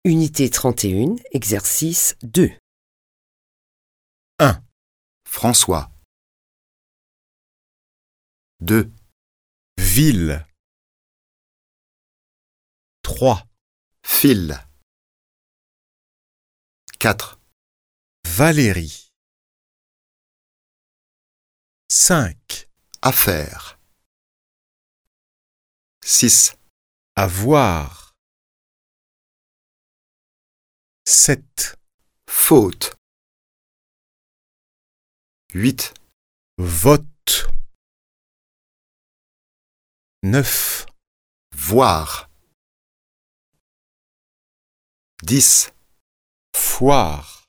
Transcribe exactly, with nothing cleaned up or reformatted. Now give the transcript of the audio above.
Unité trente et un, exercice deux. un. François. deux. Ville. trois. Fil. quatre. Valérie. cinq. Affaire. six. Avoir. sept. Faute. huit. Vote. neuf. Voir. dix. Foire.